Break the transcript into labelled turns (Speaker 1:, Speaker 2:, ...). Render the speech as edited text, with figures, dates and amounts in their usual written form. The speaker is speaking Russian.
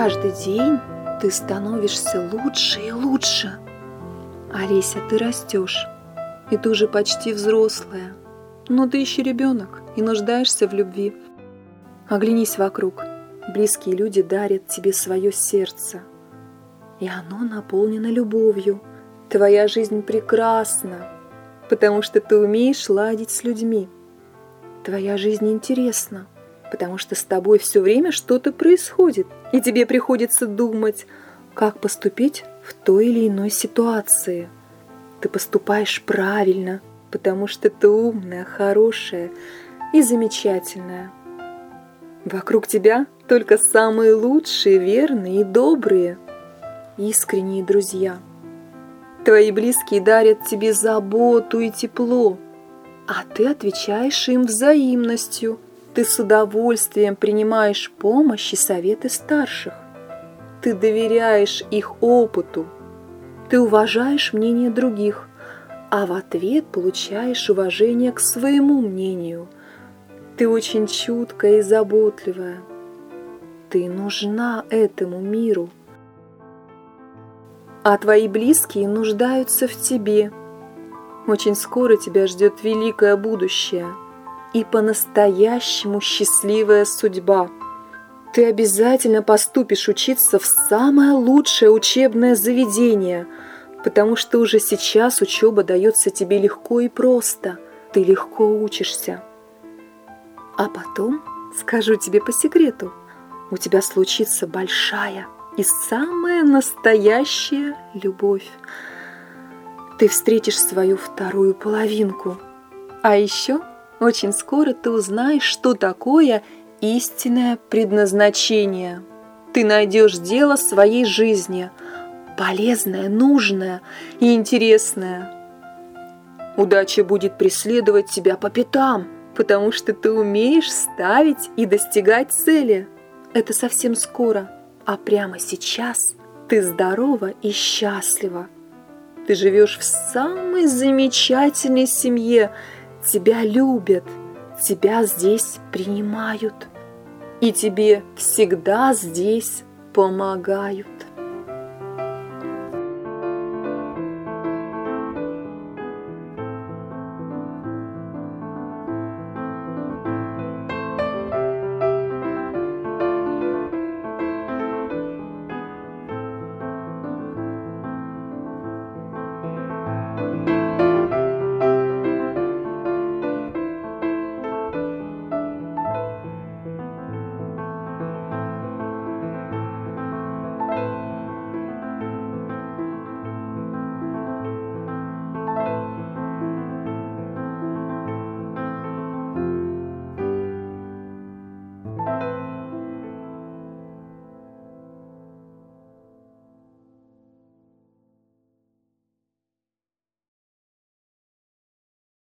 Speaker 1: каждый день ты становишься лучше и лучше. Олеся, ты растешь, и ты уже почти взрослая, но ты еще ребенок и нуждаешься в любви. Оглянись вокруг, близкие люди дарят тебе свое сердце, и оно наполнено любовью. Твоя жизнь прекрасна, потому что ты умеешь ладить с людьми. Твоя жизнь интересна, потому что с тобой все время что-то происходит, и тебе приходится думать, как поступить в той или иной ситуации. Ты поступаешь правильно, потому что ты умная, хорошая и замечательная. Вокруг тебя только самые лучшие, верные и добрые, искренние друзья. Твои близкие дарят тебе заботу и тепло, а ты отвечаешь им взаимностью. Ты с удовольствием принимаешь помощь и советы старших. Ты доверяешь их опыту. Ты уважаешь мнение других, а в ответ получаешь уважение к своему мнению. Ты очень чуткая и заботливая. Ты нужна этому миру. А твои близкие нуждаются в тебе. Очень скоро тебя ждет великое будущее и по-настоящему счастливая судьба. Ты обязательно поступишь учиться в самое лучшее учебное заведение, потому что уже сейчас учеба дается тебе легко и просто. Ты легко учишься. А потом, скажу тебе по секрету, у тебя случится большая и самая настоящая любовь. Ты встретишь свою вторую половинку. А еще очень скоро ты узнаешь, что такое истинное предназначение. Ты найдешь дело своей жизни, полезное, нужное и интересное. Удача будет преследовать тебя по пятам, потому что ты умеешь ставить и достигать цели. Это совсем скоро, а прямо сейчас ты здорова и счастлива. Ты живешь в самой замечательной семье, тебя любят, тебя здесь принимают, и тебе всегда здесь помогают.